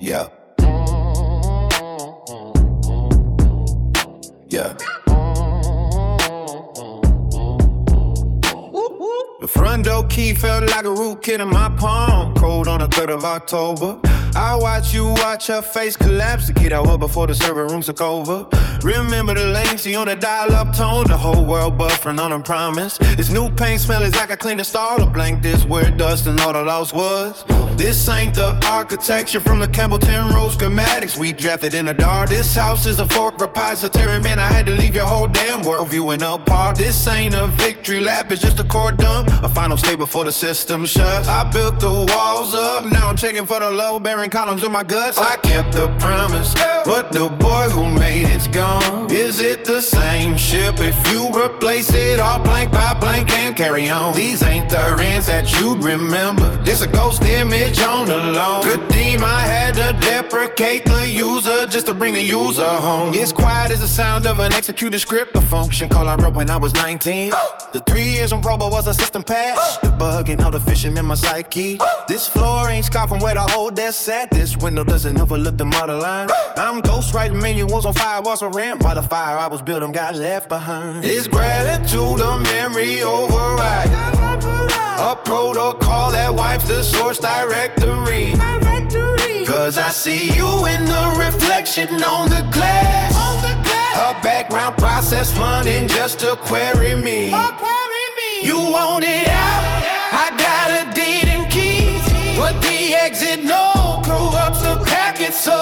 Yeah. Yeah. The front door key felt like a rootkit in my palm. Cold on the 3rd of October. I watch you watch her face collapse. The kid out her before the server room took over. Remember the latency on the dial-up tone. The whole world buffering on a promise. This new paint smell is like I cleaned the stall. A blank this where dust and all the loss was. This ain't the architecture from the Campbellton Road schematics we drafted in the dark. This house is a fork repository, man. I had to leave your whole damn worldview in a part. This ain't a victory lap, it's just a core dump. A final state before the system shuts. I built the walls up, now I'm checking for the low-bearing columns in my guts. I kept the promise, but the boy who made it's gone. Is it the same ship if you replace it all blank by blank and carry on? These ain't the ends that you'd remember. This a ghost image on the loan. Good theme, I had to deprecate the user just to bring the user home. It's quiet as the sound of an executed script. A function call I wrote when I was 19. The 3 years in Robo was a system patch. The bug and all the fishing in my psyche. This floor ain't scarred from where the whole desk sat. This window doesn't overlook the model line. I'm ghostwriting manuals on firewalls for ramp. By the fire I was building got left behind. It's gratitude, a memory override. A protocol that wipes the source directory. Cause I see you in the reflection on the glass. A background process running just to query me. You want it out? I got a deed and keys, but the exit no corrupts the packet, so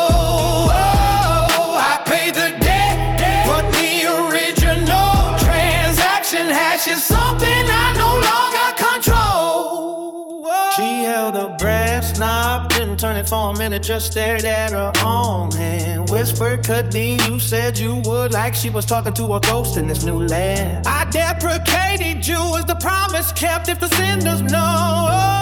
I pay the debt, but the original transaction hash is something I no longer control. She held her breath, knob, didn't turn it for a minute, just stared at her own hand. Whispered, Kadeen, you said you would, like she was talking to a ghost in this new land. I deprecated you as the promise kept if the sinners know.